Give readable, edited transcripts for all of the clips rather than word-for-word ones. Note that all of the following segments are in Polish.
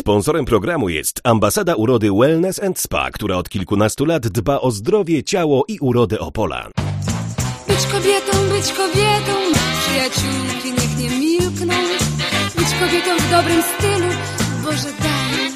Sponsorem programu jest Ambasada Urody Wellness & Spa, która od kilkunastu lat dba o zdrowie, ciało i urodę Opola. Być kobietą, przyjaciółki niech nie milkną. Być kobietą w dobrym stylu, Boże daj.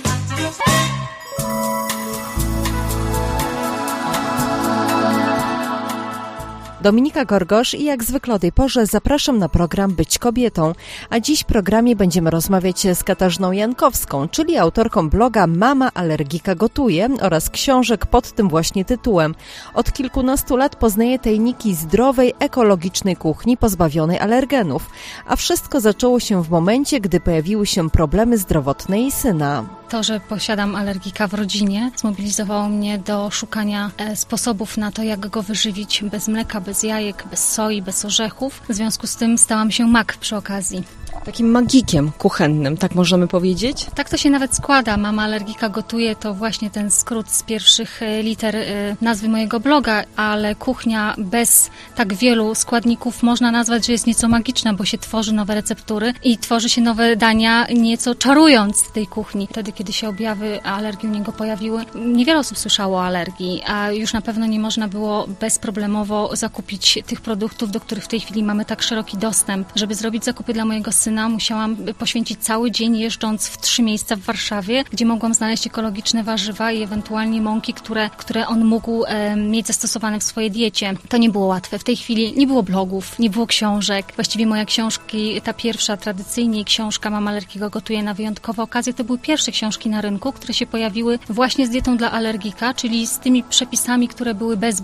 Dominika Gorgosz i jak zwykle o tej porze zapraszam na program Być Kobietą, a dziś w programie będziemy rozmawiać z Katarzyną Jankowską, czyli autorką bloga Mama Alergika Gotuje oraz książek pod tym właśnie tytułem. Od kilkunastu lat poznaje tajniki zdrowej, ekologicznej kuchni pozbawionej alergenów, a wszystko zaczęło się w momencie, gdy pojawiły się problemy zdrowotne jej syna. To, że posiadam alergika w rodzinie, zmobilizowało mnie do szukania sposobów na to, jak go wyżywić bez mleka, bez jajek, bez soi, bez orzechów. W związku z tym stałam się mak przy okazji. Takim magikiem kuchennym, tak możemy powiedzieć? Tak to się nawet składa. Mama Alergika Gotuje to właśnie ten skrót z pierwszych liter nazwy mojego bloga, ale kuchnia bez tak wielu składników można nazwać, że jest nieco magiczna, bo się tworzy nowe receptury i tworzy się nowe dania, nieco czarując w tej kuchni. Wtedy, kiedy się objawy alergii u niego pojawiły, niewiele osób słyszało o alergii, a już na pewno nie można było bezproblemowo zakupić tych produktów, do których w tej chwili mamy tak szeroki dostęp. Żeby zrobić zakupy dla mojego syna, musiałam poświęcić cały dzień jeżdżąc w 3 miejsca w Warszawie, gdzie mogłam znaleźć ekologiczne warzywa i ewentualnie mąki, które on mógł mieć zastosowane w swojej diecie. To nie było łatwe. W tej chwili nie było blogów, nie było książek. Właściwie moja książki, ta pierwsza tradycyjnie książka Mama Alergika Gotuje na wyjątkowe okazje, to były pierwsze książki na rynku, które się pojawiły właśnie z dietą dla alergika, czyli z tymi przepisami, które były bez,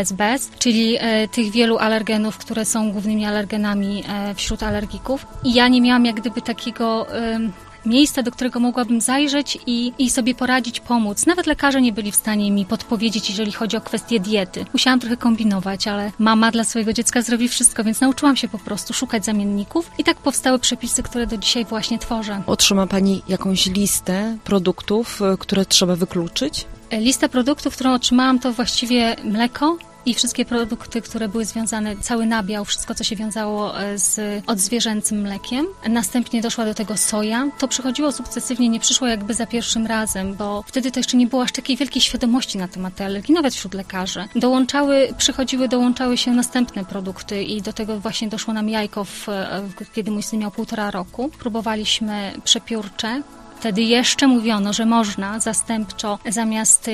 czyli tych wielu alergenów, które są głównymi alergenami wśród alergików. I ja nie miałam jak gdyby takiego miejsca, do którego mogłabym zajrzeć i sobie poradzić, pomóc. Nawet lekarze nie byli w stanie mi podpowiedzieć, jeżeli chodzi o kwestię diety. Musiałam trochę kombinować, ale mama dla swojego dziecka zrobi wszystko, więc nauczyłam się po prostu szukać zamienników i tak powstały przepisy, które do dzisiaj właśnie tworzę. Otrzyma Pani jakąś listę produktów, które trzeba wykluczyć? Lista produktów, którą otrzymałam, to właściwie mleko i wszystkie produkty, które były związane, cały nabiał, wszystko, co się wiązało z odzwierzęcym mlekiem. Następnie doszła do tego soja. To przychodziło sukcesywnie, nie przyszło jakby za pierwszym razem, bo wtedy to jeszcze nie było aż takiej wielkiej świadomości na temat tej alergii, nawet wśród lekarzy. Dołączały się następne produkty i do tego właśnie doszło nam jajko, kiedy mój syn miał 1,5 roku. Próbowaliśmy przepiórcze. Wtedy jeszcze mówiono, że można zastępczo zamiast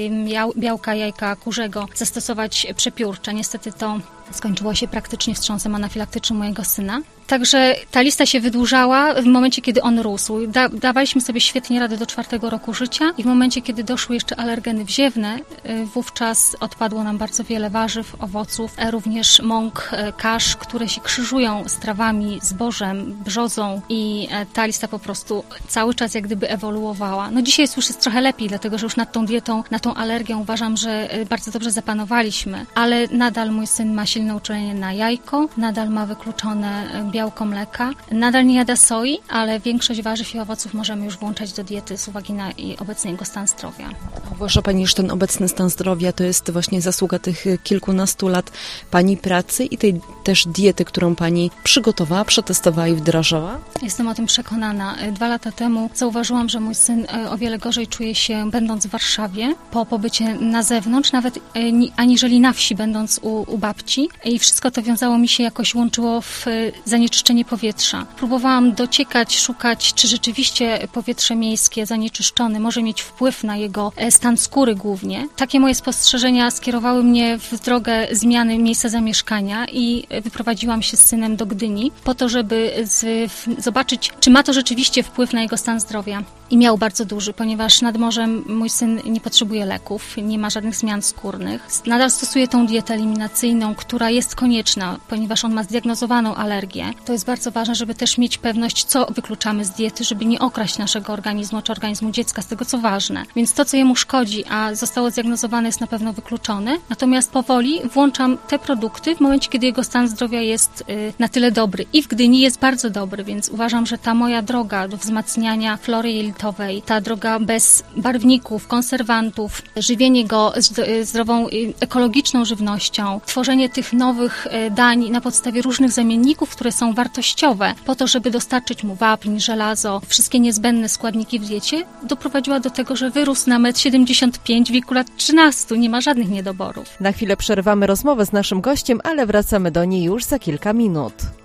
białka jajka kurzego zastosować przepiórcze. Niestety to skończyło się praktycznie wstrząsem anafilaktycznym mojego syna. Także ta lista się wydłużała w momencie, kiedy on rósł. Dawaliśmy sobie świetnie radę do 4 roku życia i w momencie, kiedy doszły jeszcze alergeny wziewne, wówczas odpadło nam bardzo wiele warzyw, owoców, również mąk, kasz, które się krzyżują z trawami, zbożem, brzozą i ta lista po prostu cały czas jak gdyby ewoluowała. No dzisiaj już jest trochę lepiej, dlatego że już nad tą dietą, nad tą alergią uważam, że bardzo dobrze zapanowaliśmy, ale nadal mój syn ma silne uczulenie na jajko, nadal ma wykluczone białko mleka, nadal nie jada soi, ale większość warzyw i owoców możemy już włączać do diety z uwagi na obecny jego stan zdrowia. Uważa Pani, że ten obecny stan zdrowia to jest właśnie zasługa tych kilkunastu lat Pani pracy i tej też diety, którą Pani przygotowała, przetestowała i wdrażała? Jestem o tym przekonana. 2 lata temu zauważyłam, że mój syn o wiele gorzej czuje się będąc w Warszawie, po pobycie na zewnątrz, nawet aniżeli na wsi, będąc u babci. I wszystko to wiązało mi się, jakoś łączyło w zanieczyszczenie powietrza. Próbowałam dociekać, szukać, czy rzeczywiście powietrze miejskie zanieczyszczone może mieć wpływ na jego stan skóry głównie. Takie moje spostrzeżenia skierowały mnie w drogę zmiany miejsca zamieszkania i wyprowadziłam się z synem do Gdyni po to, żeby zobaczyć, czy ma to rzeczywiście wpływ na jego stan zdrowia. I miał bardzo duży, ponieważ nad morzem mój syn nie potrzebuje leków, nie ma żadnych zmian skórnych. Nadal stosuje tą dietę eliminacyjną, która jest konieczna, ponieważ on ma zdiagnozowaną alergię. To jest bardzo ważne, żeby też mieć pewność, co wykluczamy z diety, żeby nie okraść naszego organizmu czy organizmu dziecka z tego, co ważne. Więc to, co jemu szkodzi, a zostało zdiagnozowane, jest na pewno wykluczone. Natomiast powoli włączam te produkty w momencie, kiedy jego stan zdrowia jest na tyle dobry. I w Gdyni jest bardzo dobry, więc uważam, że ta moja droga do wzmacniania flory jelitowej, ta droga bez barwników, konserwantów, żywienie go zdrową, ekologiczną żywnością, tworzenie tych nowych dań na podstawie różnych zamienników, które są wartościowe, po to, żeby dostarczyć mu wapń, żelazo, wszystkie niezbędne składniki w diecie, doprowadziła do tego, że wyrósł na 1,75 m w wieku lat 13. Nie ma żadnych niedoborów. Na chwilę przerwamy rozmowę z naszym gościem, ale wracamy do niej już za kilka minut.